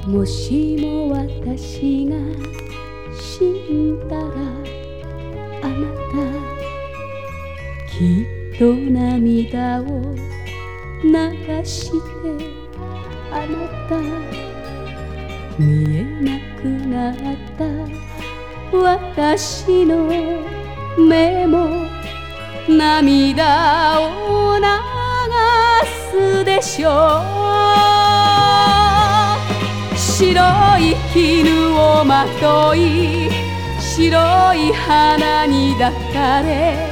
もしも私が死んだらあなたきっと涙を流してあなた見えなくなった私の目も涙を流すでしょう。白い絹をまとい白い花に抱かれ